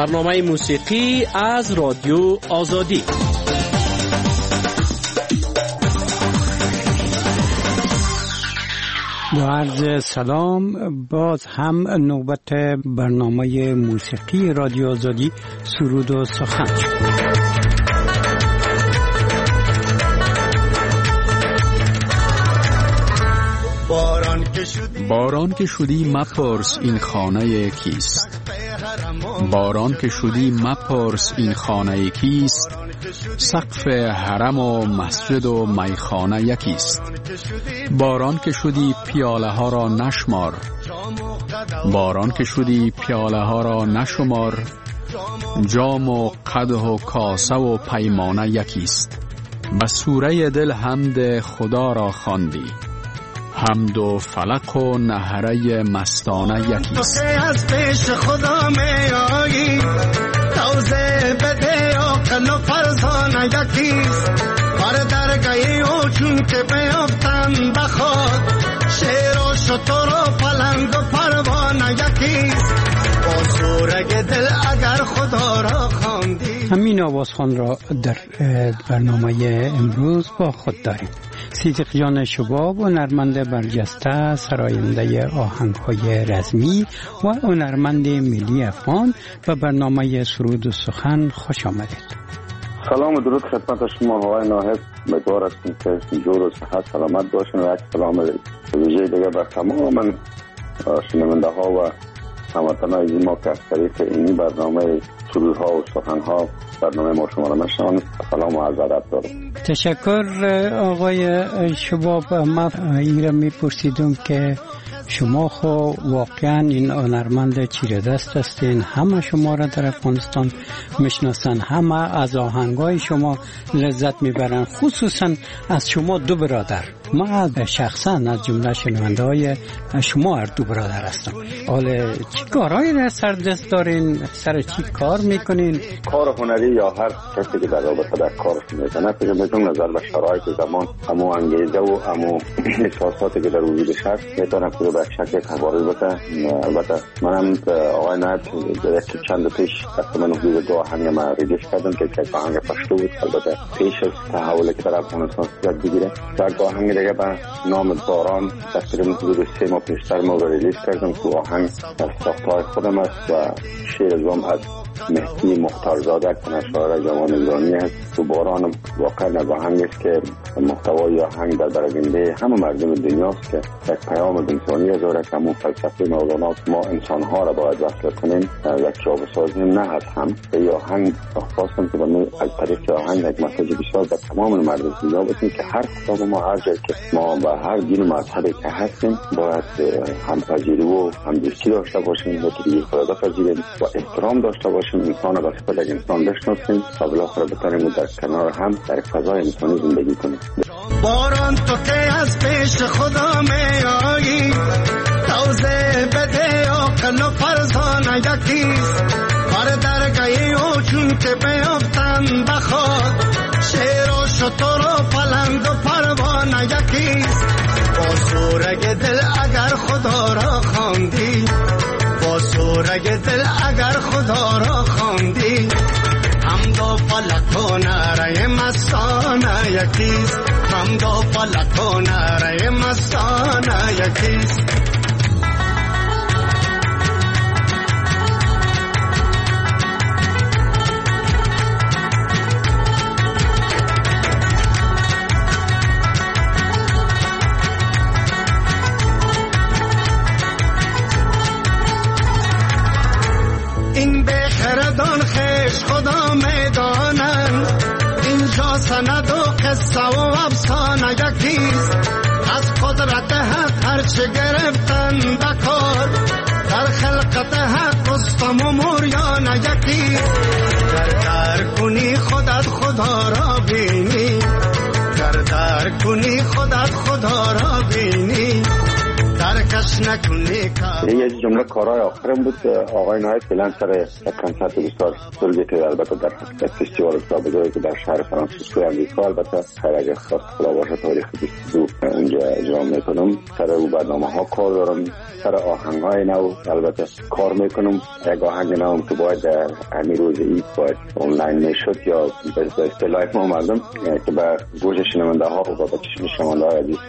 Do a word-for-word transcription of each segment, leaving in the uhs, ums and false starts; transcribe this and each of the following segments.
برنامه موسیقی از رادیو آزادی. با عرض سلام، باز هم نوبت برنامه موسیقی رادیو آزادی سرود و سخن. باران که شدی مپرس این خانه کیست، باران که شدی مپرس این خانه کیست، سقف حرم و مسجد و میخانه یکیست. باران که شدی پیاله ها را نشمار، باران که شدی پیاله ها را نشمار، جام و قدح و کاسه و پیمانه یکیست. به سوره دل حمد خدا را خواندی، حمد و فلک و نهره مستانه یکیست. تو که از پیش خدا می آیی، توزه بده عقل و فرزانه یکیست. بر درگاهی او چون که بیافتن بخواد، شیر و شتر و پلنگ و پروانه یکیست. با سورگ دل اگر خدا را خواندی. همین آوازخوان را در برنامه امروز با خود داریم. صدیق جان شباب، هنرمند برجسته، سراینده آهنگ‌های رزمی و هنرمند ملی افغان، و برنامه سرود و سخن خوش آمدید. سلام و درود خدمت شما آقای ناهد. امیدوار هستم که جور و صحت سلامت باشین و یک سلام ویژه دیگه بر تمام شنونده ها و هموطنان عزیز ما که از طریق این برنامه سرودها و سخنها برنامه ما شما را میشنوند، سلام و عرض ادب دارم. تشکر آقای شباب. ما این را میپرسیدم که شما خو واقعا این هنرمند چیره دست هستین، همه شما را در افغانستان میشناسن، همه از آهنگای شما لذت میبرن، خصوصا از شما دو برادر. ما شخصا از جمله شنونده های شما هر دو برادر هستم. حالا چی کارهایی را سر دست دارین؟ سر چی کار میکنین؟ کار هنری یا هر کسی که در رابطه در کارش میکنه، فکر میکنم نظر به شرایط زمان همو انگیزه و همو احساساتی که در وجودش هست میتونه که به شکل تبارز بده. البته منم آقای نایب یکی چند پیش تقریبا حدود دو آهنگ ما ریلیز کردم که یک آهنگ پشتو بود، البته پیش از تحولی که در افغانستان صورت بگیره. یک آهنگ دیگه به نام باران تقریبا حدود سه ماه پیشتر ما ریلیز کردم که آهنگ از ساختهای خودم است و شعر ازم از مهدی مختارزاده که شاعر جوان ایرانی است. تو باران واقعا آهنگ است که محتوای آهنگ در برآورده همه مردم دنیاست که یک پیام انسانی داره که همون فلسفه مولانا ما انسان ها را باید وصل کنیم، یک جامعه سازی نه از هم. به آهنگ خواستم که ما از طریق آهنگ یک مسیج بسیار به تمام مردم دنیا بدیم که هر کدام ما هر جایی که ما با هر دین و مذهبی که هستیم باید همپذیری و همدوستی داشته باشیم و دیگه خدا پذیریم و احترام داشته باشیم، انسان را به صفت یک انسان بشناسیم و بالاخره بتونیم در کنار هم در فضای انسانی زندگی کنیم. باران تو که از پیش خدا می آیی، توزه بده عقل و فرزانه یکیست. بر درگاهی او چون که بیافتن بخواد، شیر و شتر و پلنگ و پروانه یکیست. با سورگ دل اگر خدا را خواندی، با سورگ دل اگر خدا را خواندی، حمد و فلک و نعره مستانه یکیست. حمد و فلک و نعره مستانه یکیست. این بخردان خیش خدا میدانن، اینجا سند و قصه و افسانه یکیست. از قدرت حق هرچه گرفتن بکار، در خلقت حق رستم و موریانه یکیست. گر در کنی خودت خدا را بینی، گر در کنی خودت خدا را بینی، ترک یه جمله کارهای آخرم بود. آقای نایب فعلا سر کنسرت بسیار بزرگی که البته در فستیوال کتاب‌گویی که در شهر فرانسیسکو امریکا البته خیر اگر خواست خدا باشه تاریخ بیست و دو اونجا اجرا میکنم. سر او برنامه ها کار دارم، سر آهنگ های نو البته کار میکنم. یک آهنگ نو که باید در همین روز عید باید آنلاین میشد یا به اصطلاح ما مردم که به گوش شنونده ها و به چشم شنونده های عزیز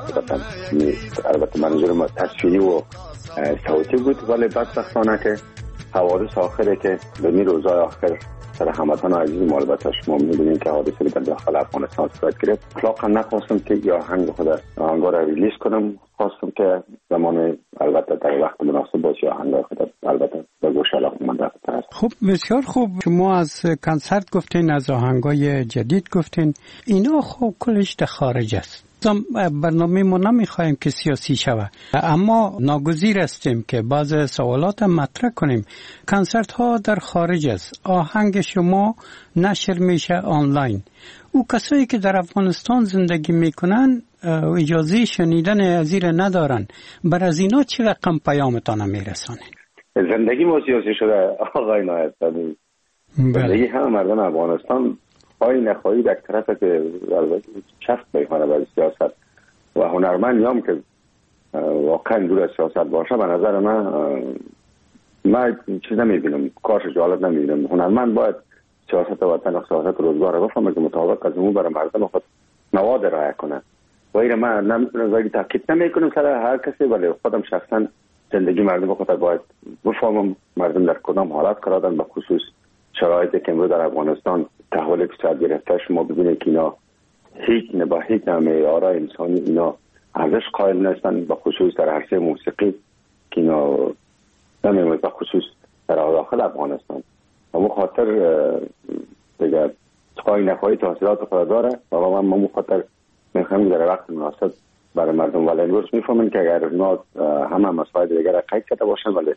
البته منظور تصویری و صوتی بود. ولی بدبختانه که حوادث آخره که به می روزهای آخر سر هموطن عزیز ما البته شما می‌دونید که حادثه در داخل افغانستان صورت گرفت. اطلاقا نخواستم که یا آهنگ خود آهنگا را ریلیز کنم، خواستم که زمان البته در وقت مناسب باشه آهنگ خود البته به گوش علاقه‌مند است. خب بسیار خوب. شما از کنسرت گفتین، از آهنگای جدید گفتین، اینا خب کلش در خارج است. برنامه ما نمیخوایم که سیاسی شود، اما ناگزیر هستیم که بعض سوالات مطرح کنیم. کنسرت ها در خارج است، آهنگ شما نشر میشه آنلاین. او کسایی که در افغانستان زندگی میکنن اجازه شنیدن ازیر ندارن، بر از اینا چه رقم پیامتان میرسانین؟ زندگی ما سیاسی شده آقای نایب. زندگی همه مردم افغانستان خواهی نخواهی در طرف که چفت میکنه برای سیاست و هنرمندی هم که واقعا دور از سیاست باشه به نظر من من چیز نمیبینم، کارش جالب نمیبینم. هنرمند باید سیاست وطن و سیاست روزگار رو بفهمه که مطابق از اون برای مردم خود مواد رعایت کنه. و این من نظری تاکید نمیکنم سر هر کسی، ولی خودم شخصا زندگی مردم خود باید بفهمم مردم در کدام حالت قرار دارن، به خصوص شرایطی که امروز در افغانستان تحول اقتصاد گرفته. شما ببینید که اینا هیچ نه با هیچ معیار انسانی اینا ارزش قائل نیستن، به خصوص در عرصه موسیقی که اینا نمی‌مونه، به خصوص در داخل افغانستان. اما خاطر دیگه خواهی نخواهی تحصیلات خود داره و من ممو خاطر میخوایم در وقت مناسب برای مردم ولی امروز میفهمن که اگر اونا همه مسائل دیگر را قید کرده باشن ولی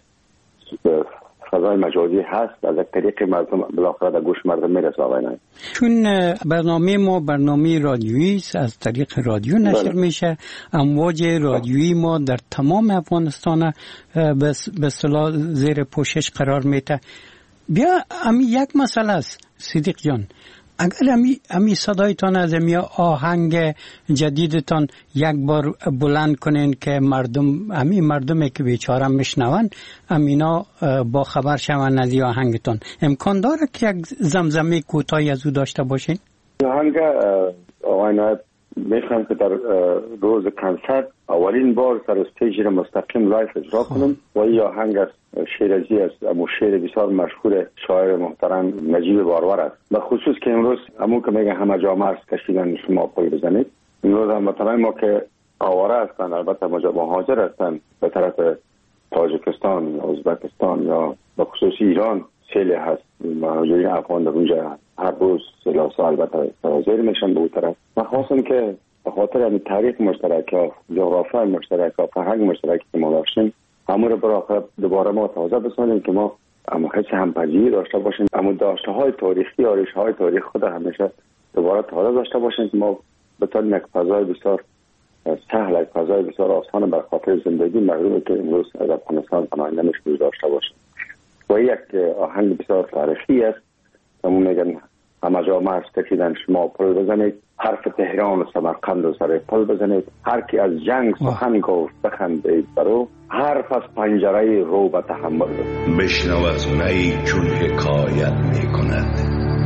فضای مجازی هست، از طریق مردم بالاخره در گوش مردم میرسه. آقای نایب چون برنامه ما برنامه رادیویی است، از طریق رادیو نشر بله. میشه. امواج رادیویی ما در تمام افغانستان به اصطلاح زیر پوشش قرار میده. بیا امی یک مسئله است صدیق جان، اگر امی امی صدایتان از امی آهنگ جدیدتان یک بار بلند کنین که مردم امی مردمی که بیچاره میشنون امینا با خبر شون از آهنگتان، امکان داره که یک زمزمه کوتاهی از او داشته باشین؟ آهنگ آقای نایب میخوام که در روز کنسرت اولین بار سر استیج را مستقیم لایف اجرا کنم و این آهنگ از شیرازی است، امو شعر بسیار مشهور شاعر محترم نجیب بارور است. به خصوص که امروز همون که میگه همه جا مرز کشیدن شما پای بزنید، امروز هم مثلا ما که آواره هستن، البته مهاجر هستن به طرف تاجیکستان یا ازبکستان یا به خصوص ایران سیل هست، مهاجرین افغان در اونجا هر روز سلاسه البته حاضر میشن به اون طرف. من خواستم که به خاطر همین تاریخ مشترک ها، جغرافی مشترک ها، فرهنگ مشترکی که ما داشتیم همون رو برای دوباره ما تازه بسازیم که ما اما حس همپذیری داشته باشیم، اما داشته های تاریخی، آرش های تاریخ خود همیشه دوباره تازه داشته باشیم که ما بتونیم یک فضای بسیار سهل، یک فضای بسیار آسان بر خاطر زندگی مردمی که امروز از افغانستان پناهنده میشن داشته باشیم. و یک آهنگ بسیار تاریخی است، همون میگن همه جا مرز کشیدن شما پل بزنید، حرف تهران و سمرقند و سر پل بزنید، هر کی از جنگ سخن گفت بخندید برو، حرف از پنجره رو به تحمل بشنو از می چون حکایت می کند،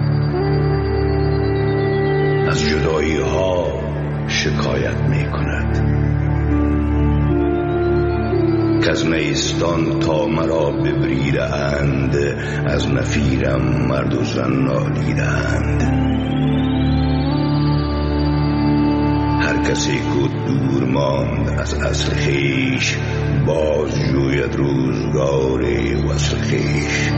از جدایی ها شکایت می کند، که از نیستان تا مرا ببریده اند، از نفیرم مرد و زن نالیده اند. هر کسی که دور ماند از اصل خویش، باز جوید روزگار وصل خویش.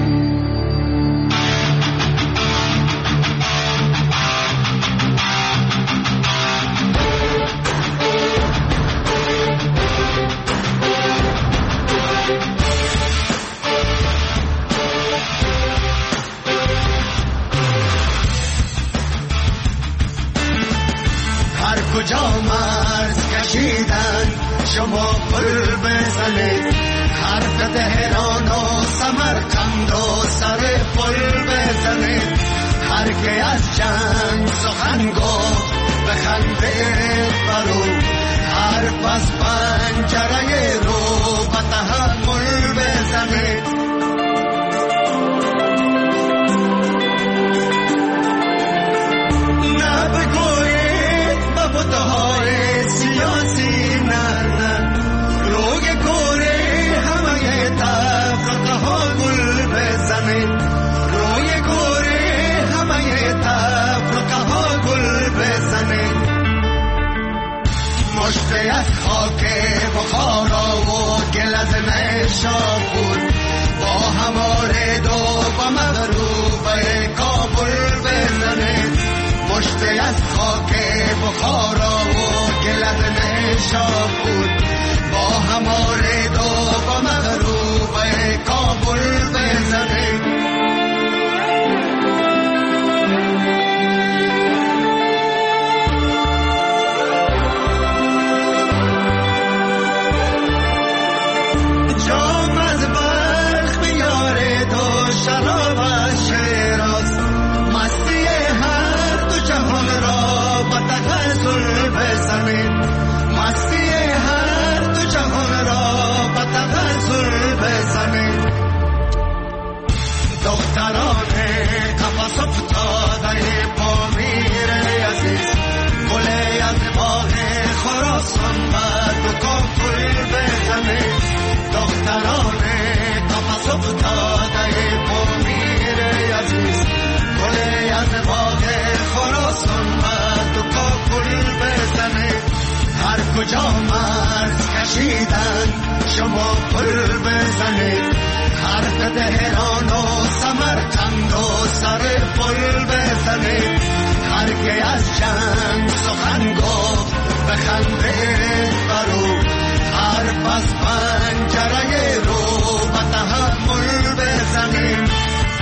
کجا مرز کشیدن شما پل بزنید، حرف تهران و سمرقند و سر پل بزنید. هر که از جنگ سخن گفت بخندید برو، حرف از پنجره رو به تحمل بزنید. نه بگویید به بودهای سیاسی، نه نه روی کوره همه تفرقه ها گل بزنید، روی کوره همه تفرقه ها گل بزنید. مشتی از خاک بخارا و گل از نیشابور با هماره دو با مغروبه کابل بزنید. مشتی از خاک بخارا و گل از نیشابور با هماره دو با مغروبه کابل بزنید. کجا مرز کشیدن شما پل بزنید، حرف تهران و سمرقند و سر پل بزنید. هر که از جنگ سخن گفت بخندید برو، حرف از پنجره رو به تحمل بزنید.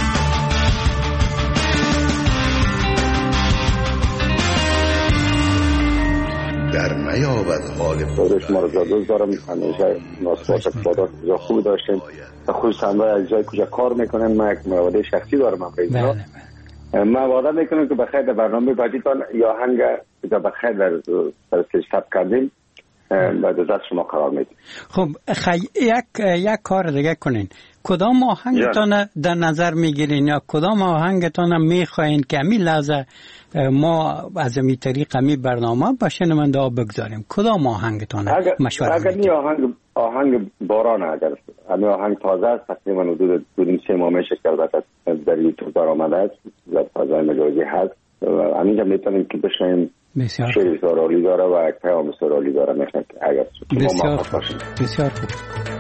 در نیابد حال خود شما رو جادوز دارم. همیشه ناسبات بادات بزا خوب داشتیم، خصوصا باید از جای کجا کار میکنن. من یک مواده شخصی دارم هم رئیس را. من وعده میکنم که بخیر در برنامه بعدیتان یا هنگ که بخیر در در ثبت کردیم بعد از شما قرار میدیم. خب خی... یک یک کار دیگه کنین. کدام آهنگتان در نظر میگیرین یا کدام آهنگتان میخواین که امی لحظه ما از امی طریق امی برنامه به شنونده ها بگذاریم؟ کدام آهنگتان مشوره اگر می آهنگ آهنگ باران، اگر امی آهنگ تازه است، تقریبا حدود دو سه ماه میشه که البته در یوتیوب در آمده است، در فضای مجازی هست. همینجا میتونیم که بشنیم شعر سرالی داره و یک پیام سرالی داره. میخوایم اگر شما موافق باشید. بسیار خوب.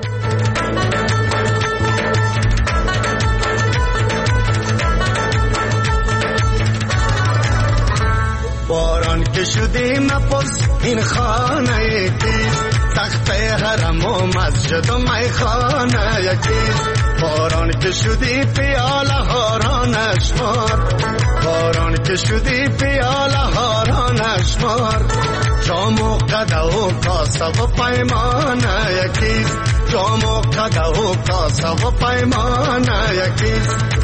باران که شدی مپرس این خانه یکیست، سقف حرم و مسجد و میخانه یکیست. باران که شدی پیاله هاران اشمار، باران که شدی پیاله هاران اشمار. جام و قده و کاسه و پیمانه یکیست، جام و قده و کاسه و پیمانه یکیست.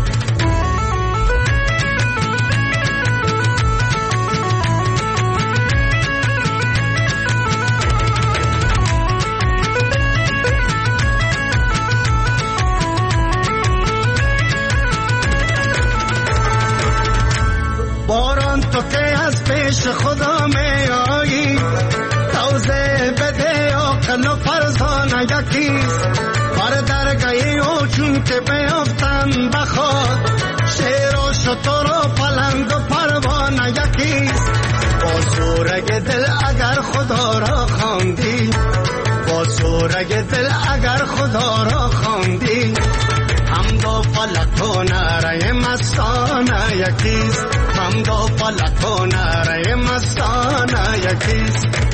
باران تو که از پیش خدا می آیی، توزه بده عقل و فرزانه یکیست. بر درگاهی او چون که بیافتن بخواد، شیر و شتر و پلنگ و پروانه یکیست. با سورگ دل اگر خدا را خواندی، با سورگ دل اگر خدا را خواندی، هم دو فلک و نره مستانه یکیست، هم دو فلک و نره مستانه یکیست.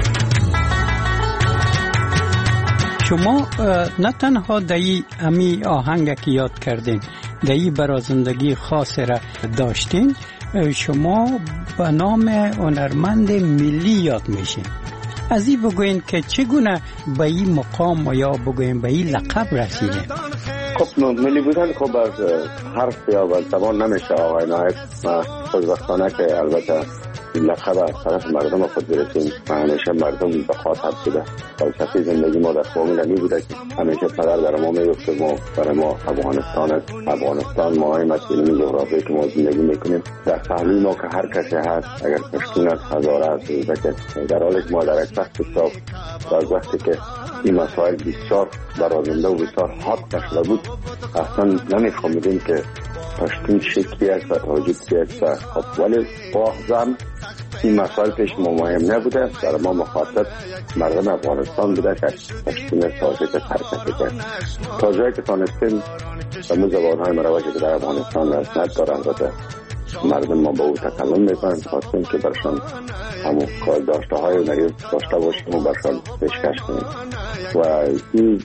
شما نه تنها دایی امی آهنگ که یاد کردین دایی برای زندگی خاص را داشتین، شما به نام هنرمند ملی یاد میشین. از این بگوین که چگونه به این مقام و یا بگوین به این لقب رسیدین؟ خب ملی بودن خب از حرف یا از زبان نمیشه آقای نایب. ما خوشبختانه که البته لقب از طرف مردم خود برسیم و همیشه مردم به خاطر بوده. فلسفه زندگی ما در فامیل می بوده که همیشه پدر در ما میگفت ما برای ما افغانستان است. افغانستان ما های مسئولین جغرافیایی که ما زندگی میکنیم در پهلوی ما که هر کسی هست، اگر پشتون است، هزاره است، در حالی که ما در یک وقت حساب و از وقتی که این مسائل بسیار برازنده و بسیار حاد شده بود اصلا نمیفهمیدیم که پشتون چه کی است و تاجیک کی است. خب ولی واقعا این مسائل پیش ما مهم نبوده. در ما مخاطب مردم افغانستان بوده که پشتون تاجیک حرکت کرد. تا جایی که تانستیم به زبانهای مروجی که در افغانستان رسمیت دارن و مردم ما با او تکلم میکنن، خواستیم که برشان همون کار داشته های نریز داشته باشیم و برشان پیشکش کنیم و این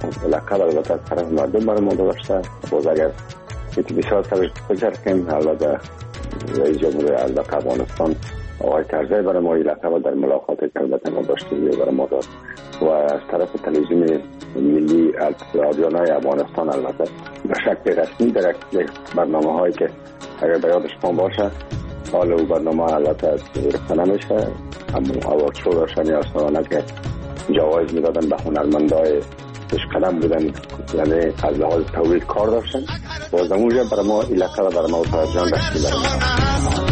لقب البته از طرف مردم برای ما داشته. باز اگر یکی بسیار سرش فکر کنیم البته رئیس جمهور البته افغانستان آقای کرزی برای ما این لقب در ملاقاتی که البته ما داشتیم برای ما داد و از طرف تلویزیون ملی رادیونای افغانستان البته به شکل رسمی در یک برنامه هایی که اگر به یاد شما باشه حال او برنامه البته گرفته نمیشه، همون اوارد شو داشتن یا سالانه که جوایز میدادن به هنرمندای پیشقدم بودن، یعنی از لحاظ تولید کار داشتن. باز اونجا برای ما این لقب برای ما و جان رسید برای ما.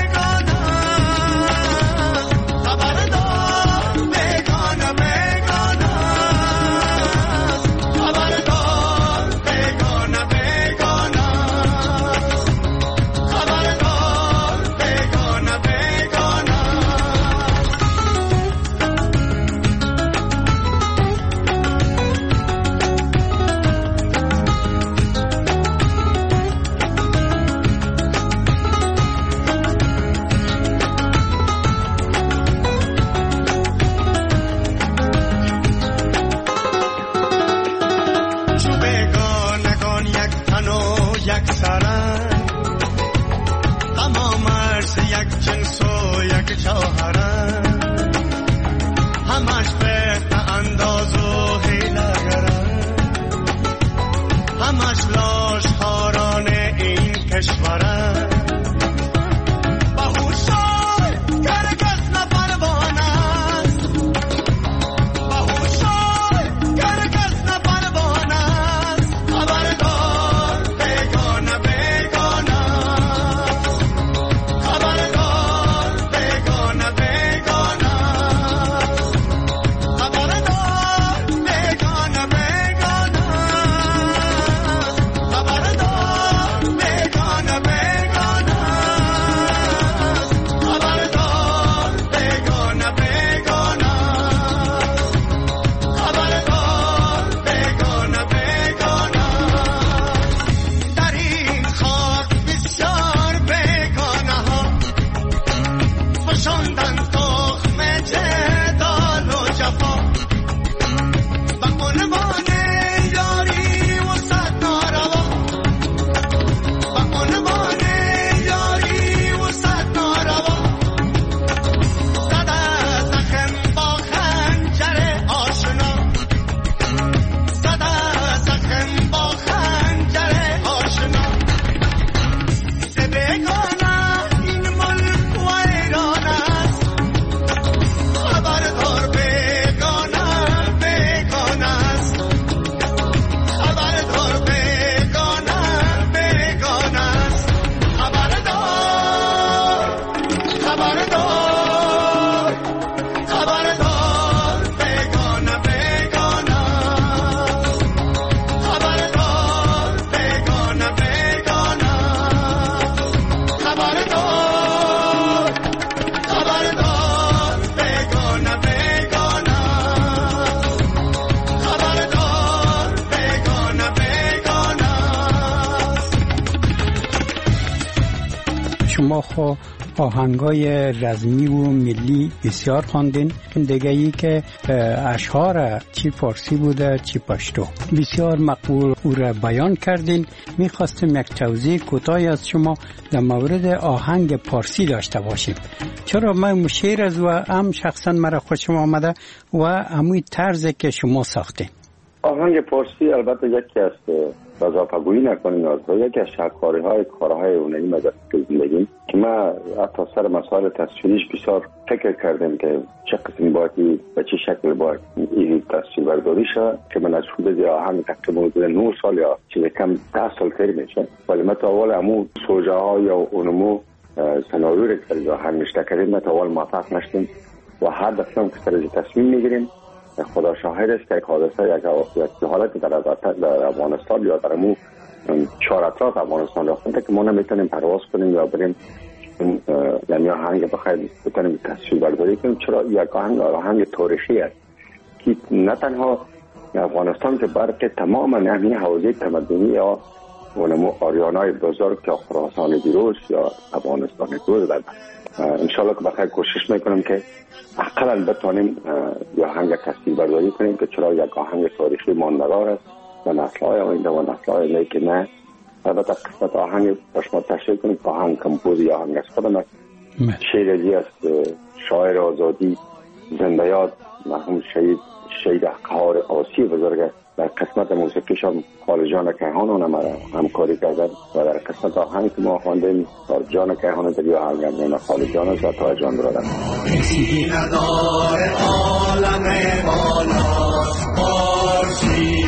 Gonna خبردار بیگانه بیگانه خبردار بیگانه بیگانه خبردار خبردار بیگانه بیگانه خبردار بیگانه بیگانه. شما خو آهنگای رزمی و ملی بسیار خواندین. دیگه ای که اشعار چی فارسی بوده چی پشتو بسیار مقبول او را بیان کردین. میخواستم یک توضیح کوتاهی از شما در مورد آهنگ فارسی داشته باشیم. چرا من شعر از و هم شخصا مرا خوشم آمده و همون طرزی که شما ساختین. آهنگ فارسی البته یکی از اضافه‌گویی نکنیم از یکی از شاهکاری‌های کارهای هنری مدرسه زندگی که ما حتی سر مسائل تصویریش بسیار فکر کردیم که چه قسمی باید و چه شکل باید این تصویر برداری شد که من از حدود آهنگ تقریبا حدود نه سال یا چیز کم ده سال تر میشه، ولی ما تا اول همون سوژه ها یا اونمو سناریوی که در آهنگ نشته کردیم ما تا اول موفق نشدیم و هر دفعه که سر تصمیم میگیریم خدا شاهد است که یک حادثه یک حالت در در افغانستان یا در مو چهار اطراف افغانستان رفتن که ما نمیتونیم پرواز کنیم یا بریم یعنی آهنگ بخوایم بتونیم تصویر برداری کنیم. چرا یک آهنگ آهنگ تاریخی است که نه تنها افغانستان که برای تمام همین حوزه تمدنی یا اونمو آریانای بزرگ که خراسان دیروز یا افغانستان دیروز دارد. انشالله که بخیر کوشش میکنم که اقلا بتونیم یا آهنگ تصویر برداری کنیم که چرا یک آهنگ تاریخی ماندگار است و نسل‌های آینده و نسل‌های آینده که نه. البته قسمت آهنگ باشما تشریح کنیم که آهنگ کمپوز یا آهنگ از خودم است. شعر ازی است شاعر آزادی زنده یاد مرحوم شهید شهید قهار آسی بزرگ در قسمت موسیقیش هم خالد جان کیهان اونم همکاری کردن و در قسمت آهنگ که ما خواندیم جان کیهان در یا آهنگ هم خالد جان است و تا جان برادر ندار عالم بالا فارسی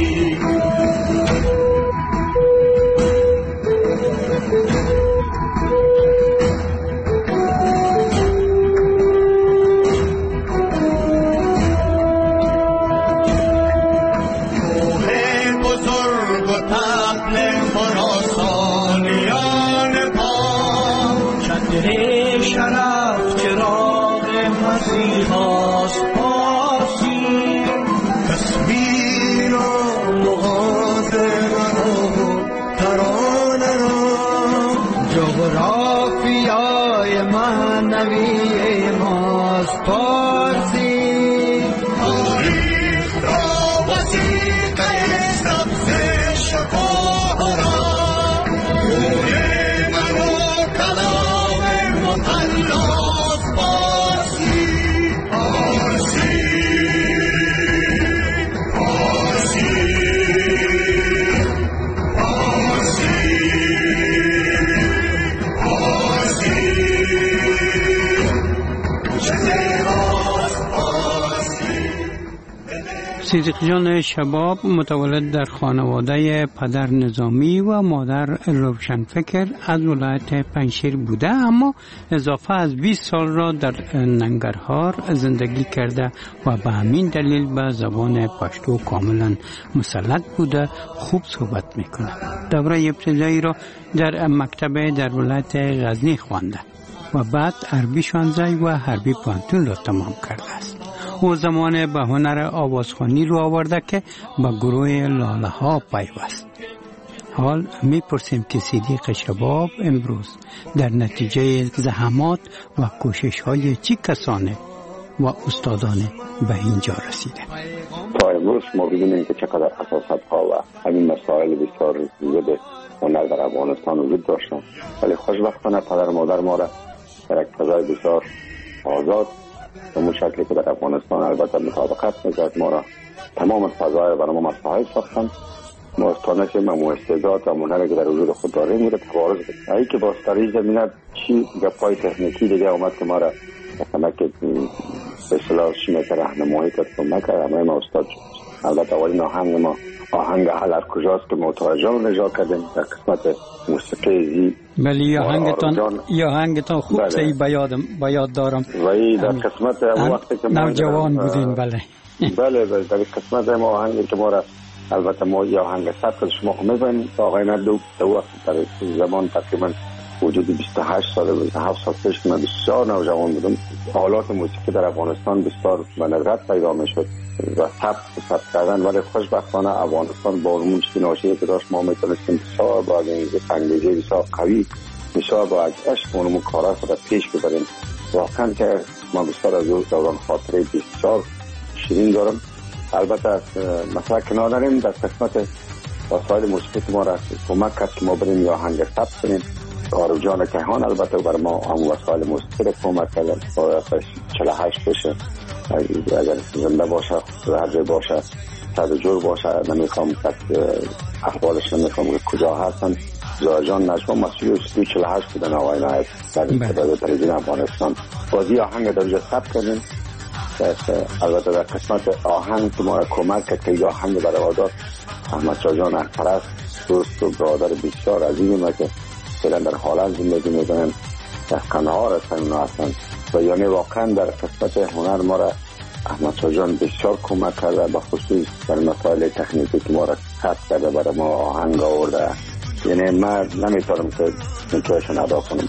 صدیق جان شباب متولد در خانواده پدر نظامی و مادر روشنفکر از ولایت پنجشیر بوده، اما اضافه از بیست سال را در ننگرهار زندگی کرده و به همین دلیل به زبان پشتو کاملا مسلط بوده، خوب صحبت میکنه. دوره ابتدایی را در مکتب در ولایت غزنی خوانده و بعد عربی شانزده و حربی پانتون را تمام کرده است. او زمان به هنر آوازخوانی رو آورده که به گروه لاله ها پیوست. حال میپرسیم که صدیق شباب امروز در نتیجه زحمات و کوشش های چی کسانه و استادانه به اینجا رسیده. تا امروز ما ببینیم که چقدر حساسیت ها و همین مسائل بسیار زیاد هنر در افغانستان وجود داشتن، ولی خوشبختانه پدر مادر ما را در یک فضای بسیار آزاد به اون شکلی که در افغانستان البته مطابقت میکرد ما را تمام فضای برای ما مساعد ساختن. ما استانشیم و استعداد و هنری که در وجود خود داریم میره تبارز بکنیم. ای که باز در این زمینه چی گپای تکنیکی دیگه اومد که ما را مثلا که به اصطلاح چی میتر رهنمایی کرد کمک کرد. همه ما استاد شد. البته اولین آهنگ ما آهنگ هر کجاست که متوجه نجا کردیم در قسمت موسیقی زی. بله یا آهنگتان یا آهنگتان خوب بله. صحیح بیاد بیاد دارم و ای در قسمت وقتی که نوجوان بودین. بله بله بله در قسمت ما آهنگی که ما را البته ما یا آهنگ ثبت شما خو می‌بینید آقای ندو در وقت در زمان تقریبا حدود بیست و هشت سال بیست و هفت سال پیش من بسیار نوجوان بودم. حالات موسیقی در افغانستان بسیار به ندرت پیدا میشد و ثبت ثبت کردن، ولی خوشبختانه افغانستان با اون شناسی که داشت ما میتونستیم بسیار با این انگیزه بسیار قوی بسیار با عشق اونمون کارا خود پیش ببریم. واقعا که من بسیار از اون دوران خاطره بسیار شیرین دارم. البته مثلا کنار داریم در قسمت وسایل موسیقی ما را کمک کرد که ما بریم یا آهنگ ثبت کنیم. آرو جان کیهان البته بر ما هم وسایل موسیقی را کمک کرد. باید چهل و هشت بشه اگر زنده باشه هر جای باشه صد جور باشه. نمیخوام که احوالش نمیخوام که کجا هستن. زهرا جان نجما مسئول سی چهل و هشت بودن آقای نایب در تلویزیون افغانستان. بازی آهنگ در اونجا ثبت کردیم. البته در قسمت آهنگ که ما را کمک کرد که یا آهنگ برای آداد احمد شاه جان اخترست دوست و برادر بسیار عزیزی ما که فعلا در حالت زندگی میکنن در قناعار هستن اونا هستن و یعنی واقعا در قسمت هنر ما را احمد شاه جان بسیار کمک کرده به خصوص در مسائل تکنیکی که ما را ثبت کرده برای ما آهنگ آورده. یعنی من نمیتونم که میتونشون ادا کنم.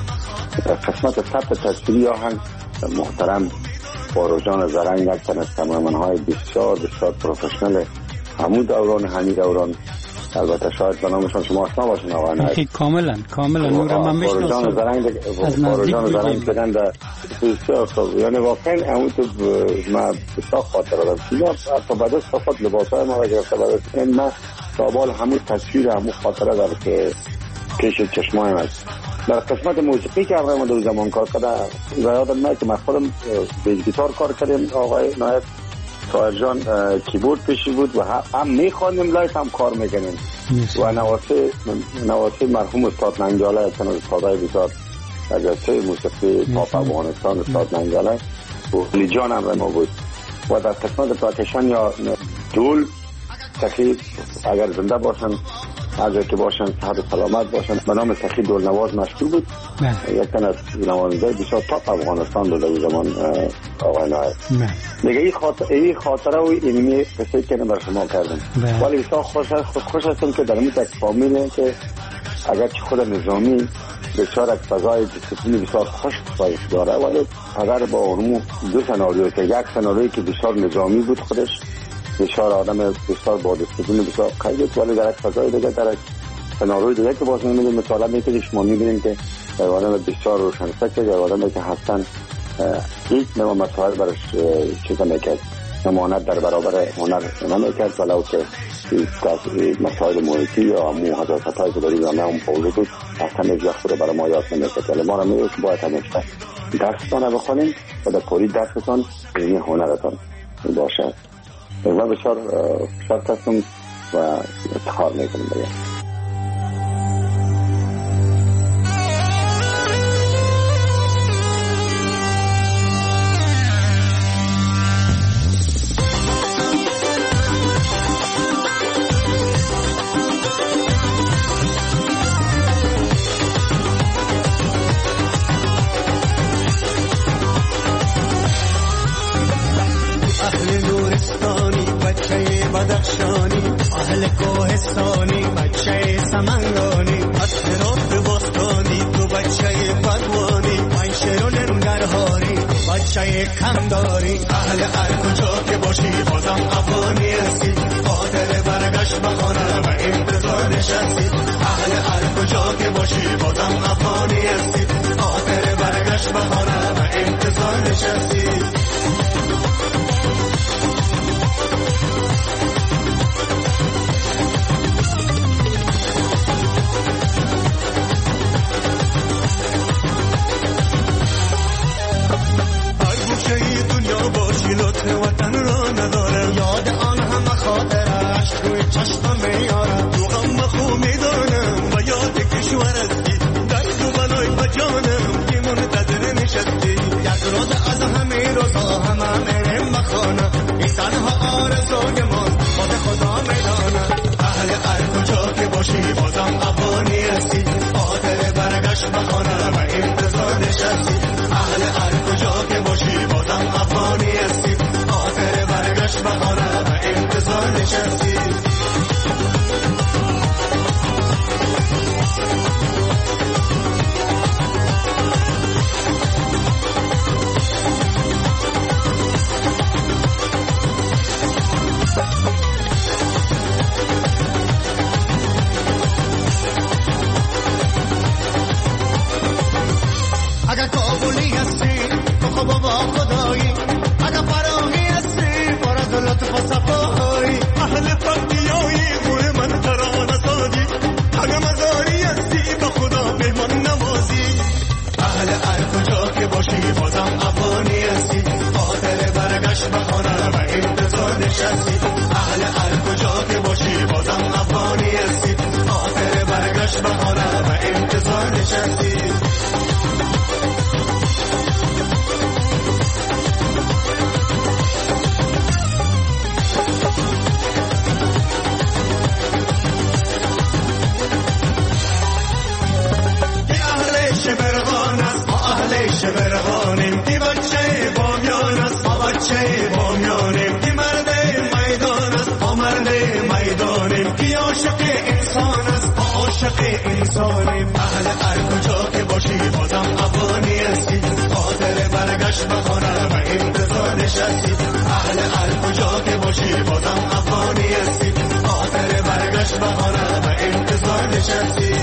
در قسمت ثبت تصویری آهنگ محترم باروجان زرنگ یک تن از کامرمن‌های بسیار بسیار پروفشنل همون دوران همی دوران. البته شاید به نامشان شما آشنا باشین آقا نه کاملا کاملا نور من میشناسم. باروجان زرنگ باروجان زرنگ بدن در بسیار خوب. یعنی واقعا همون تو ما بسیار خاطر دارم چیزا حتی بعد از صفات لباسای ما را گرفته بعد این من سوال همون تصویر همون خاطره داره که پیش چشمایم است. در قسمت موسیقی که آقای ما دو زمان کار کرده یادم میاد که من خودم بیس گیتار کار کردیم. آقای نایب طاهر جان کیبورد پیشی بود و هم میخواندیم لایف هم کار میکنیم و نواسه نواسه مرحوم استاد ننگاله اصلا استادای بسیار اجازه موسیقی پاپ افغانستان استاد ننگاله و علی جان هم ما بود. و در قسمت پرکشن یا دول تقریب اگر زنده باشن هر جایی که باشن صحت و سلامت باشن به نام سخی دولنواز مشهور بود. یک تن از نوازنده بسیار تاپ افغانستان بود در زمان آقای نایب. دیگه این خاطره این خاطره و اینمی قصه که بر شما کردم. ولی بسیار خوش است خوش هستم که در این یک فامیل که اگر چه خود نظامی بسیار از فضای دیسیپلین بسیار خوش داره، ولی اگر با اونمو دو سناریو که یک سناریویی که بسیار نظامی بود خودش بسیار آدم بسیار با دیسیپلین بسیار قوی بود، ولی در یک فضای دیگه در یک سناریوی دیگه که باز می‌بینیم مطالعه می‌کنیم شما می‌بینیم که در آدم بسیار روشنفکر در آدمی که هستن هیچ نوع مسائل برش چیزا نکرد نماند در برابر هنر نمیکرد، ولو که مسائل محیطی یا همون حساسیت‌هایی که در این زمینه هم موجود بود اصلا هیچ وقت برای ما یاد نمی‌کرد. ولی ما را می‌گه که باید همیشه درستان بخونیم و در پوری درستان این هنرتان باشد. و بسیار شرط هستم و افتخار میکنم بگم. بدخشانی اهل کوهستانی بچه سمنگانی از هرات باستانی تو بچه بدوانی من شیرون ننگرهاری بچه کمداری اهل هر کجا که باشی بازم افغانی هستی خاطر برگشت بخانه و انتظار نشستی اهل هر کجا که باشی بازم افغانی هستی خاطر برگشت بخانه و انتظار نشستی. لطف وطن را نداره یاد آن همه خاطرش روی چشمم میاره تو غم بخو میدانم و یاد کشورستی در تو بلای بجانم که منتظر نشستی یک روز از همه روزا بچه بامیانیم که مرد میدان است با مرد میدانیم که عاشق انسان است با عاشق انسانیم اهل هر کجا که باشی بازم افغانی هستی خاطر برگشت به خانه و انتظار نشستی اهل هر کجا که باشی بازم افغانی هستی خاطر برگشت به خانه و انتظار نشستی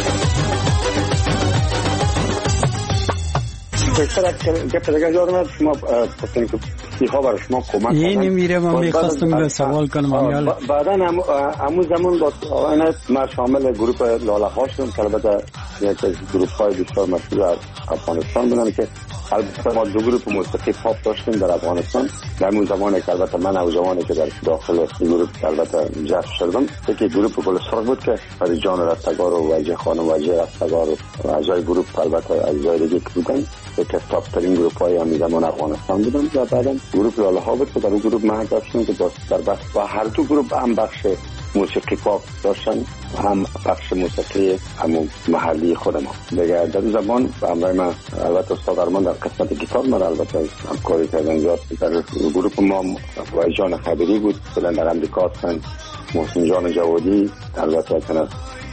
که جارم شما پسنی که سیخا برای شما کمک اینی میره من میخواستم سوال کنم بعدا امو زمان با آقایان ما شامل گروپ لاله ها شدم که البته یک از گروپ های بسیار مشهور از افغانستان بودن که البته ما دو گروپ موسیقی پاپ داشتیم در افغانستان در اون زمانی که البته من نوجوانی که در داخل این گروپ البته جذب شدم یکی گروپ گل سرخ بود که فرید جان رستگار و وجه خانم وجه رستگار و اعضای گروپ البته اعضای دیگه بودن یک از تاپ ترین گروپ های همین زمان افغانستان بودن و بعدا گروپ لاله ها بود که در اون گروپ من داشتم که در بخش با هر دو گروپ هم بخش موسیقی پاپ داشتن هم بخش موسیقی همون محلی خود ما دیگه در اون زمان همراه من البته استاد ارمان در قسمت گیتار من البته همکاری کردن زیاد در گروپ ما وای جان خبری بود فعلا در امریکا هستن محسن جان جوادی البته کنه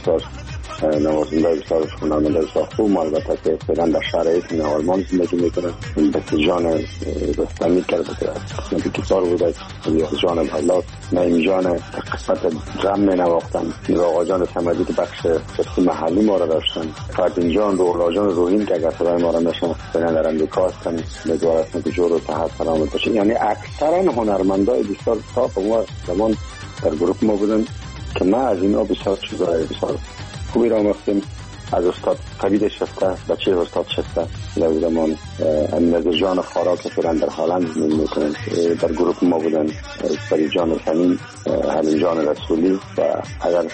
نوازنده بسیار شنونده بسیار خوب البته که فعلا در شهر ایسن آلمان زندگی میکنه بسی جان رستمی کرده که قسمت گیتار بوده جان بلاد نعیم جان قسمت غم می نواختن آقا جان سمدی که بخش قسم محلی ما را داشتن فردین جان رولا جان روحین که اگر صدای ما را نشن فعلا در امریکا هستن میدوار هستن که جور و تحت سلامت باشن یعنی اکثرا هنرمندای بسیار تاپ ما زمان در گروپ ما بودن که ما از اینا بسیار چیزای بسیار خوبی را آموختیم از استاد فرید شسته بچه استاد شسته در زمان نظر جان خارا که فعلا در هالند زندگی میکنن در گروپ ما بودن فرید جان سمین حلیم جان رسولی و اگر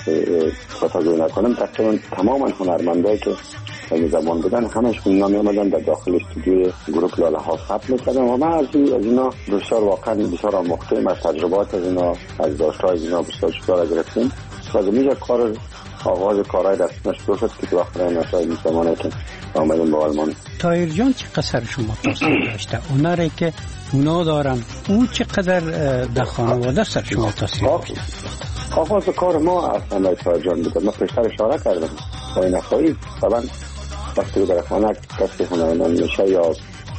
خطا گوی نکنم تقریبا تماما هنرمندایی که در زمان بودن همشون اینا می آمدن در داخل استودیوی گروپ لاله ها ثبت میکردن و من از اینا بسیار واقعا بسیار آموختیم از تجربات از اینا از داشتهای از اینا بسیار چیزا گرفتیم و میشه کار آغاز کارهای دستش شروع شد که تو آخر نشای این زمانه که آمدیم با آلمان. طاهر جان چقدر شما تاثیر داشته؟ اوناره که اونا دارن او چقدر در خانواده سر شما تاثیر داشته؟ آغاز کار ما اصلا طاهر جان بوده. ما پیشتر اشاره کردم با این افایی طبعا وقتی در خانه کسی هنرمند میشه یا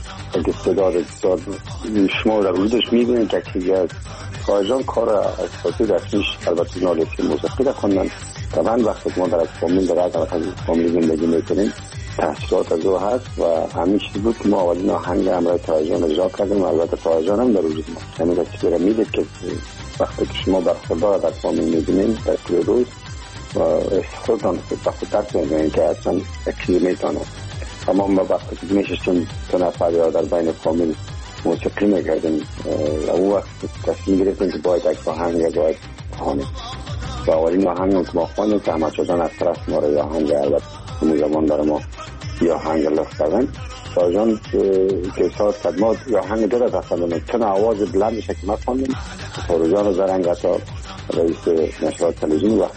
استعداد استعداد شما در وجودش میبینید که چیزی از طاهر جان کار اساسی رسمیش البته نالیسی موسیقی را خوندن. طبعا وقتی ما در از فامیل در از فامیل زندگی میکنیم تحصیلات از او هست و همین چیز بود که ما اولین آهنگ همراه طاهر جان اجرا کردیم و البته طاهر جان هم در وجود ما همین را چیزی را میدید که وقتی که شما برخوردار در فامیل میبینیم در طول روز و خودتان به خود درک میبینید که اصلا یک چیزی میتانه اما ما وقتی که میشستیم تو نفر یا در بین فامیل موسیقی میکردیم و اون وقت تصمیم گرفتیم که باید یک آهنگ یا باید آهنگ و اولین آهنگ که ما خوانیم که همه چیزان از طرف ما را یا آهنگ البته همون زمان برای ما یا آهنگ لفت کردن طاهر جان که ساعت کرد ما یا آهنگ دو را دستم چون آواز بلندش که ما خوانیم طاهر جان زرنگ حتی رئیس نشرات تلویزیون وقت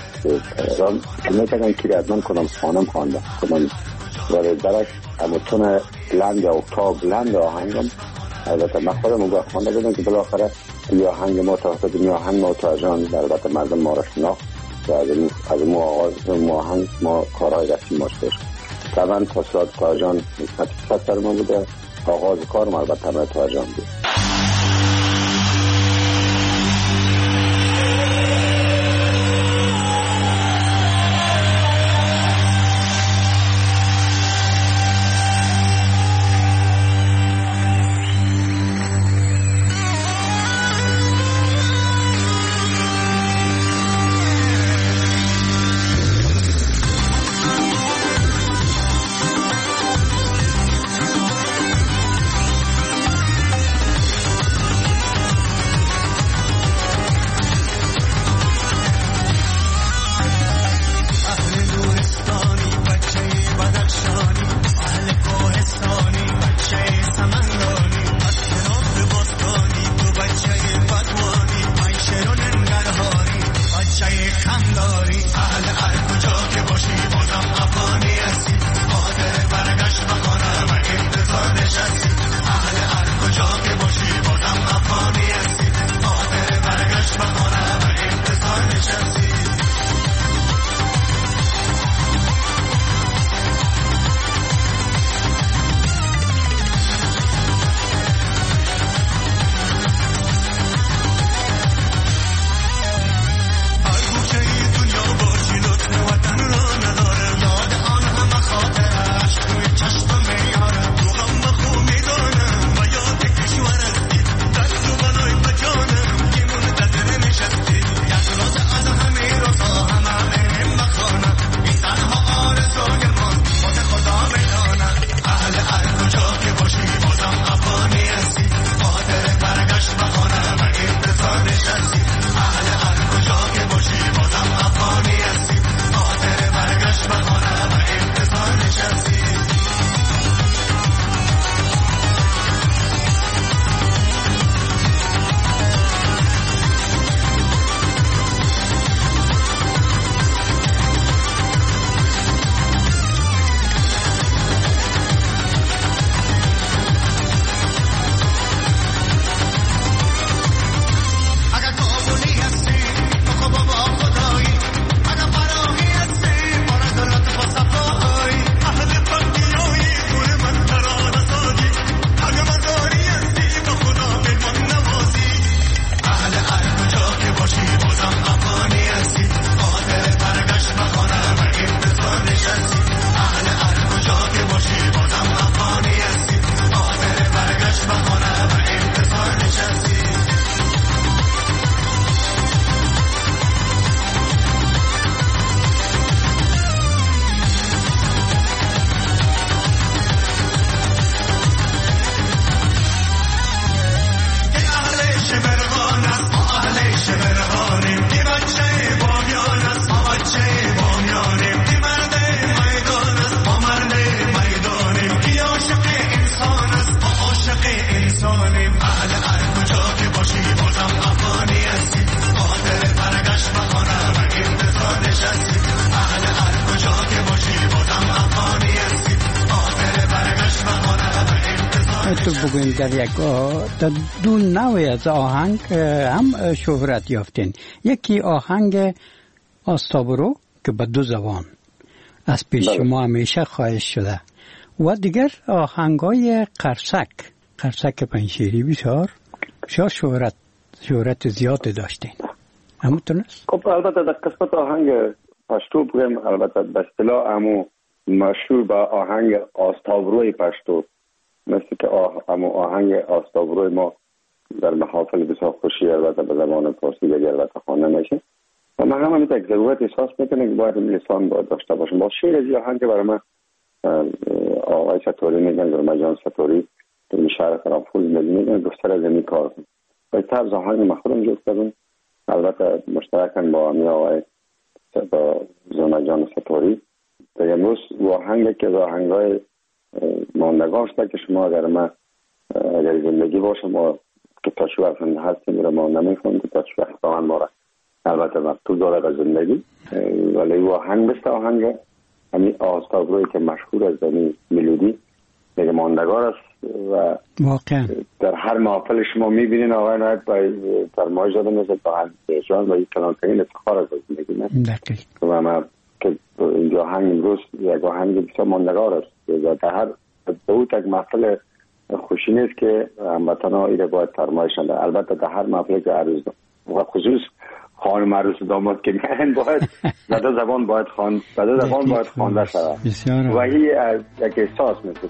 که میکردن که ادمان کنم خانم خوانده کنم و درش اما تون بلند یا اکتاب بلند آهنگم البته من خودم اون وقت خوانده بودم که بالاخره یا آهنگ ما توسط دنیا آهنگ ما طاهر جان البته مردم ما را شناخت و از ما آغاز ما آهنگ ما کارهای رسمی ما شد. طبعا تاثیرات طاهر جان صد در ما بوده. آغاز کار ما البته همراه طاهر جان بود. بگوییم در یک در دو نوع از آهنگ هم شهرت یافتین. یکی آهنگ آستابرو که به دو زبان از پیش شما همیشه خواهش شده و دیگر آهنگای قرصک قرصک پنشیری بسیار بسیار شهرت شهرت زیاد داشتین. همونطور است؟ خب البته در قسمت آهنگ پشتو بگم البته به اصطلاح امو مشهور با آهنگ آستابروی پشتو مثل که آه امو آهنگ آستابروی ما در محافل بسیار خوشی البته به زبان فارسی دیگر البته خوانده میشه و من هم همین یک ضرورت احساس میکنه که باید این لسان باید داشته باشم. با شعر از آهنگ برای من آقای ستوری میگن گرما جان ستوری تو این شهر فرانفول میگن گفتر از این کار کنم و طرز آهنگ من خودم جفت کردم البته مشترکن با امی آقای با زرما جان ستوری در امروز آهنگی که از آهنگای ماندگار شده که شما اگر من اگر زندگی باشم و که تا شو افنده هستیم رو ما نمیخونم که تا شو افنده ما را البته مکتوب داره به زندگی ولی او آهنگ بسته آهنگ همین آستابروی که مشهور از همین ملودی دیگه ماندگار است و واقعا در هر محافل شما میبینین آقای نایب با فرمایش داده مثل با هنجان و این کلانترین افتخار از زندگی نه و من که اینجا آهنگ امروز یک آهنگ بسیار ماندگار است و در هر دوت یک محفل خوشی نیست که هموطن ها ایره باید فرمایشند البته در هر محفل که عروض و خصوص خانم عروس داماد که میان باید زده زبان باید خوان زده زبان باید خوانده شود و این یک احساس میشه.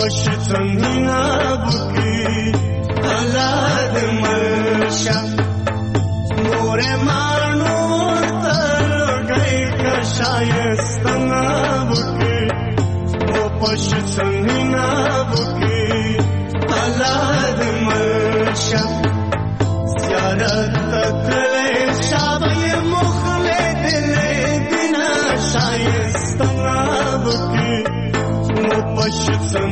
پشتم نبودی علاد مرشم نور مانور تر گئی که شایست نبودی و پشتم نبودی علاد مرشم زیارت دل شبای مخل دل دینا شایست نبودی و پشتم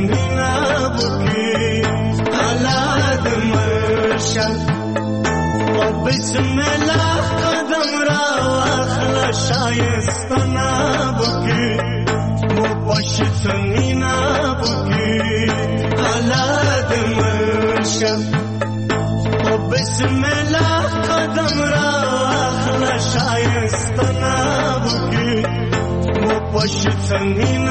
نبودی علاد مرشم و بسم الله قدم را واخل شایست نبودی و پشتم نبودی علاد مرشم بسم الله قدم را اخلا شایست نبودی و پشتم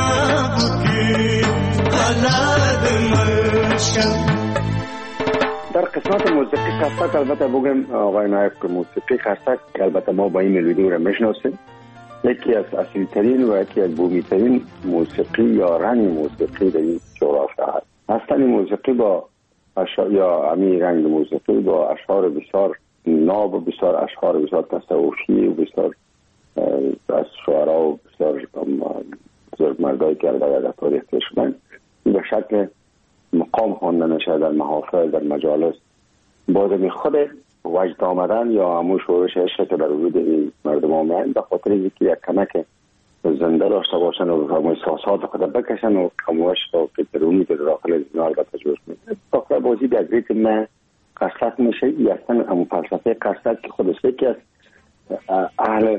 نبودی علاد مرشم. در قسمت موسیقی خرسک البته بگم آقای نایب که موسیقی خرسک البته ما با این ملودی رو میشناسیم، یکی از اصلی ترین و یکی از بومی ترین موسیقی یا رنگ موسیقی در این جغرافیا هست. اصلا این موسیقی با اشعار یا امی رنگ موسیقی با اشعار بسیار ناب و بسیار اشعار بسیار تصوفی و بسیار از شعرا و بسیار بزرگ مردایی که در تاریخ شدن به شکل مقام خوانده نشه در محافل در مجالس بازمی خود وجد آمدن یا همون شورش عشق که در وجود این مردم آمدن به خاطر اینکه یک کمک زنده داشته باشن و همون احساسات خود بکشن و کموش و قدرونی که داخل زنا البته جوش میده داخل بازی در ریتم قرصت میشه. ای اصلا همون فلسفه قرصت که خودش یکی از اهل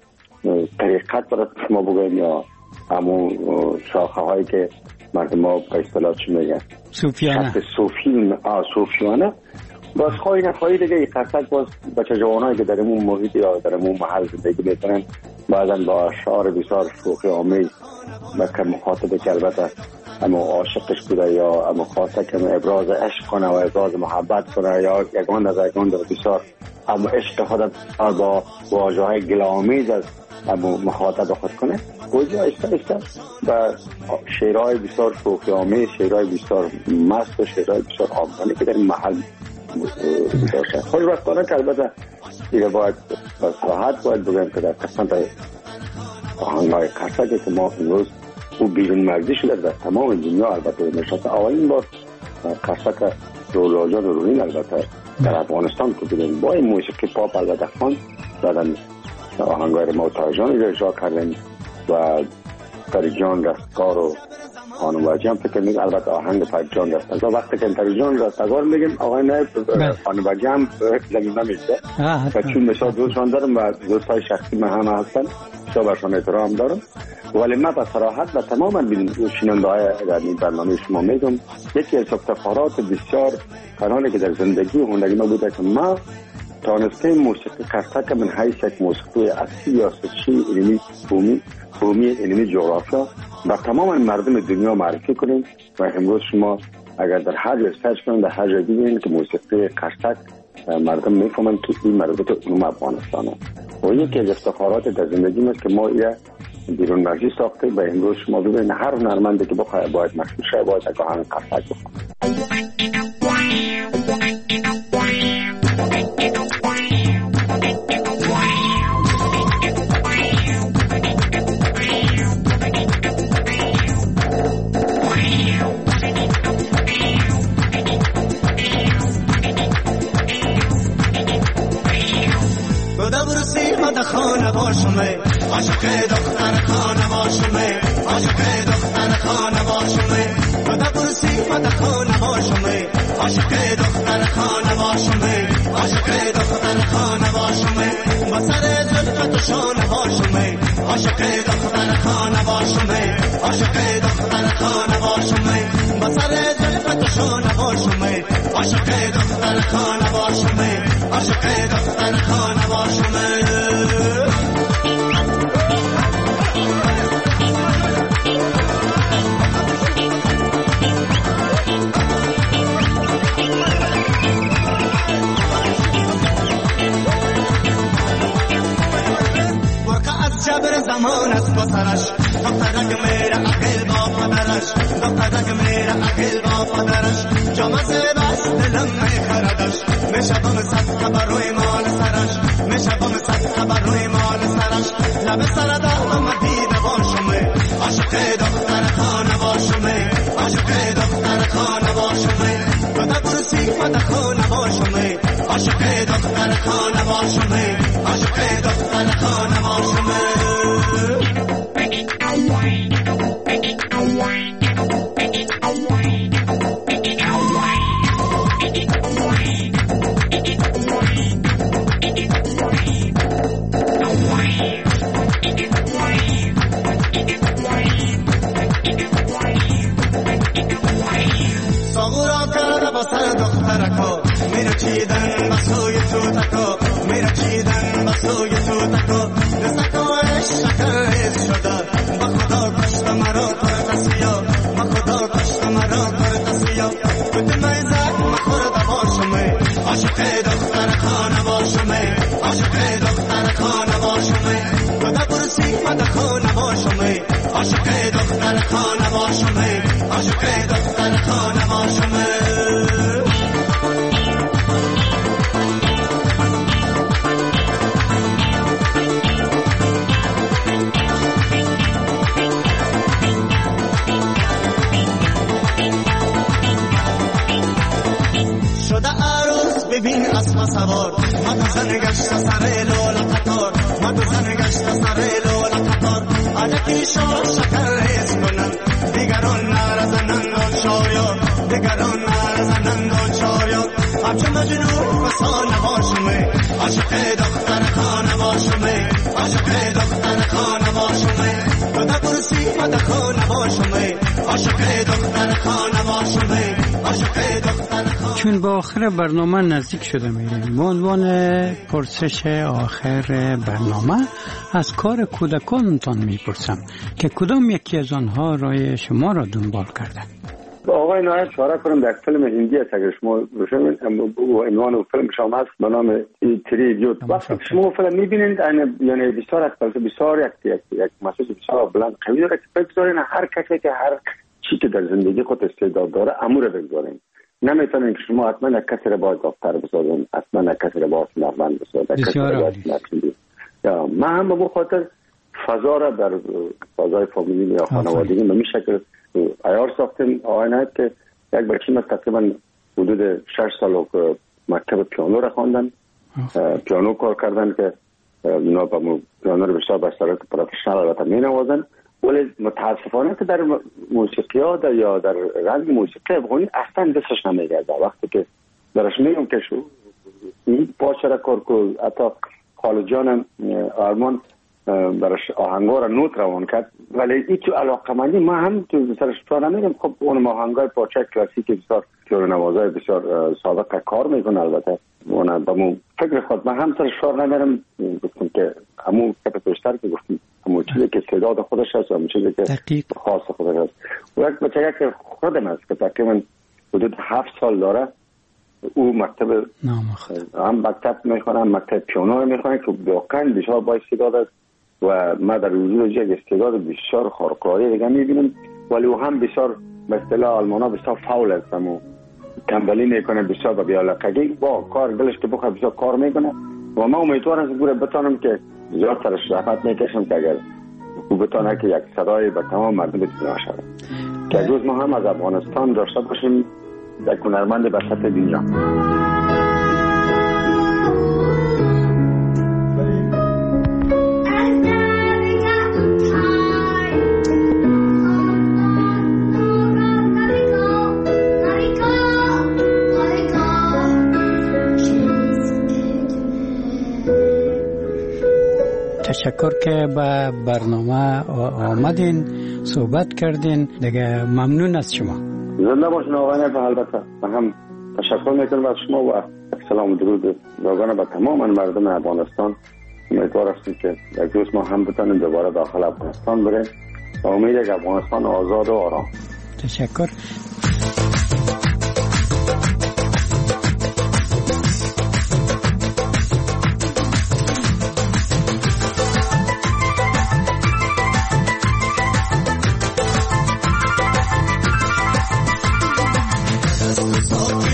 طریقت برای شما بگویم یا همون شاخه هایی که مردم ها به اصطلاح چی میگن صوفیانه صوفی صوفیانه باز خواهی نخواهی دیگه این قرصت باز بچه جوانایی که در امون محیط یا در امون محل زندگی میکنن بعدن با اشعار بسیار شوخی آمیز که مخاطبه که البته اما عاشقش بوده یا اما خواسته که ابراز عشق کنه و ابراز محبت کنه یا یگان از یگان در بسیار اما عشق خود با واژه های گلامیز از اما مخاطب خود کنه بوجه ایسته ایسته و شعرهای بسیار شوخی آمیز شعرهای بسیار مست و شعرهای بسیار آمدانی که در این محل داشته. خوشبختانه که البته دیگه باید راحت باید بگم که در قسمت آهنگای قرصک که ما امروز او بیرون مرزی شده در تمام دنیا البته نشسته. اولین بار قرصک رولاجان و روین البته در افغانستان که بودیم با این موسیقی پاپ البته خوان دادن آهنگای موتاجان رو اجرا کردن و پریجان رستگار و خانم وجه هم فکر میگه البته آهنگ پریجان رستگار وقتی که پریجان رستگار میگیم آقای نایب خانم وجه هم زمین نمیشه و چون مثال دوستان دارم و دوستای شخصی من هم هستن شما برشان احترام دارم ولی من به صراحت و تماما شنونده های در این برنامه شما میگم یکی از افتخارات بسیار قرانه که در زندگی هنری ما بوده که ما تانسته موسیقی قرصک من حیث یک موسیقی اصلی یا سچی علمی بومی بومی علمی جغرافیا و تمام مردم دنیا معرفی کنیم و امروز شما اگر در هر جای سرچ کنید در هر جای دیدین که موسیقی قرصک مردم میفهمن که این مربوط علوم افغانستانه و یکی از افتخارات در زندگی است که ما ایه بیرون مرزی ساخته و امروز شما ببینید هر هنرمندی که بخواد باید مشهور شه باید یک آهنگ قرصک بخونه. خانه باشمه عاشق دختر خانه باشمه عاشق دختر خانه باشمه خدا پرسی مد خانه باشمه عاشق دختر خانه باشمه عاشق دختر خانه باشمه با سر زلفت و شانه باشمه عاشق دختر خانه باشمه عاشق دختر خانه باشمه با سر زلفت و شانه باشمه عاشق دختر خانه باشمه عاشق دختر خانه باشمه زمان است با سرش دخترک میره عقل با پدرش دخترک میره مزه بس دلم میخردش میشبم صد خبر روی مال سرش میشبم صد خبر روی مال سرش لب سر دارم دیده باشم عاشق دختر خانه باشم عاشق دختر خانه باشم بده برسی بده خانه باشم عاشق دختر خانه باشم عاشق دختر خانه باشم چیدن بسوی تو تکو میره چیدن بسوی تو تکو دستکوش شکرش شده با خدا کشت مرا پر دستیا با خدا کشت مرا پر دستیا کتی میزک مخورده باشم عاشق دختر خانه باشم عاشق دختر خانه باشم بده برسی بده خانه باشم عاشق دختر خانه باشم عاشق دختر خانه باشم ببین اسم سوار ما تو زن گشت سر لول قطار ما تو زن گشت سر لول قطار عجقی شو شکر ریز کنن دیگران نرزنن و شایار دیگران نرزنن و شایار همچه مجنون بسانه باشم عاشق دختر خانه باشم عاشق دختر خانه باشم بده برسی بده خانه باشم عاشق دختر خانه باشم عاشق دختر خانه. چون به آخر برنامه نزدیک شده میریم، به عنوان پرسش آخر برنامه از کار کودکانتان میپرسم که کدام یکی از آنها رای شما را دنبال کرده؟ آقای نایب اشاره کنم در فیلم هندی است، اگر شما ببینید عنوان فیلم شما هست به نام تری ایدیوت. وقتی شما فیلم میبینید یعنی بسیار از بسیار یک یک مسئله بسیار بلند قوی داره که بگذارین هر کسی که هر چی که در زندگی خود استعداد داره امور بگذارین. نمیتونین که شما حتما یک کسی را باید دکتر بسازین، حتما یک کسی را باید هنرمند بسازین. بسیار عالی. یا من هم به بو خاطر فضا را در فضای فامیلی یا خانوادگی به این شکل عیار ساختیم. آقای نایب که یک بچه من تقریبا حدود شش سال که مکتب پیانو را خواندن، پیانو کار کردن که اونا با پیانو رو بسیار به صورت پروفشنال البته می نوازن، ولی متاسفانه که در موسیقی ها در یا در رنگ موسیقی افغانی اصلا دستش نمیگرده. وقتی که درش میگم که شو این پاچه را کار کن، حتی خالد جانم آرمان برش آهنگا را نوت روان کرد، ولی این تو علاقمندی ما هم تو سرش تو نمیگم. خب اون آهنگای پاچه کلاسیک بسیار پیانو نوازای بسیار سابق کار میکنه، البته اون بمو فکر خود من هم سرش فار نمیرم. گفتم که همون کپ پیشتر که گفتم همون چیزی که استعداد خودش هست، همون چیزی که خاص خودش هست. و یک بچه که خودم هست که تقریبا حدود هفت سال داره، او مکتب هم مکتب میخوانه، هم مکتب پیانو میخوانه که واقعا بسیار با استعداد است و ما در وجود یک استعداد بسیار خارق‌العاده دیگه میبینیم، ولی او هم بسیار به اصطلاح آلمانا بسیار فاول است، همون تنبلی میکنه، بسیار با بی‌علاقگی با کار دلش که بخواد بسیار کار میکنه. و ما امیدوارم که بتونم که زیاد سرش زحمت میکشم که اگر او بتونه که یک صدای به تمام مردم بتونه شود که روز ما هم از افغانستان داشته باشیم یک هنرمند به سطح دنیا. تشکر که به برنامه آمدین، صحبت کردین دیگه. ممنون از شما. زنده باشین آقای نایب. البته من هم تشکر میکنم از شما و سلام و درود روزانه به تمام مردم افغانستان. امیدوار هستم که یک روز ما هم بتونیم دوباره داخل افغانستان بریم و امید یک افغانستان آزاد و آرام. تشکر. So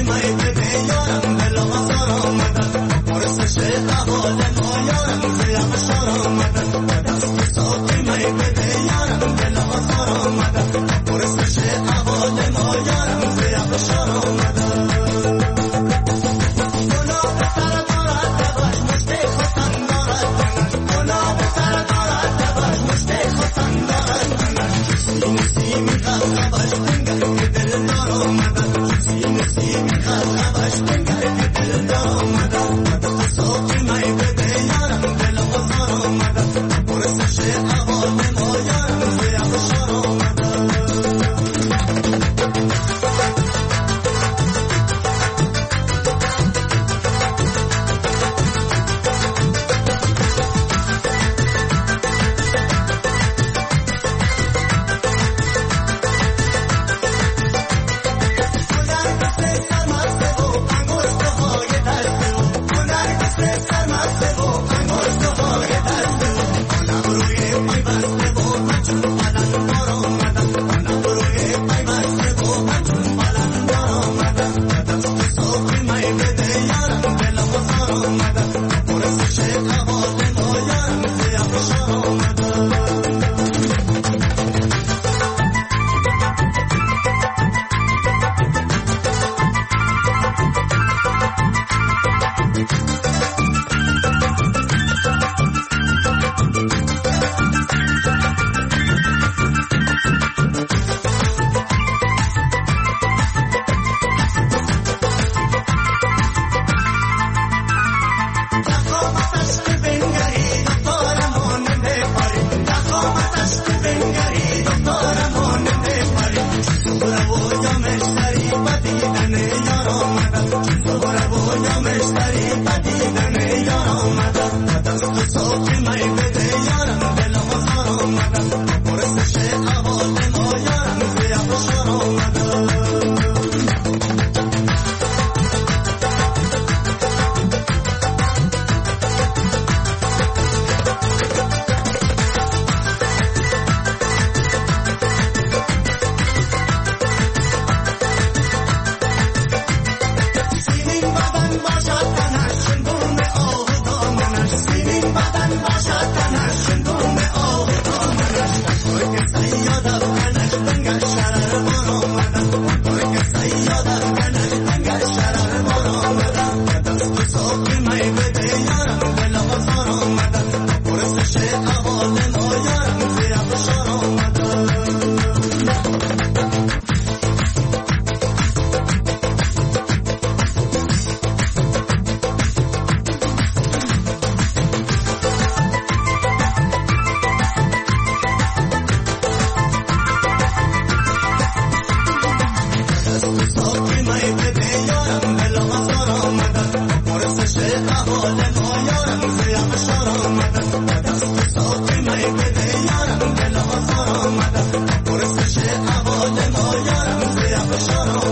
Shut up.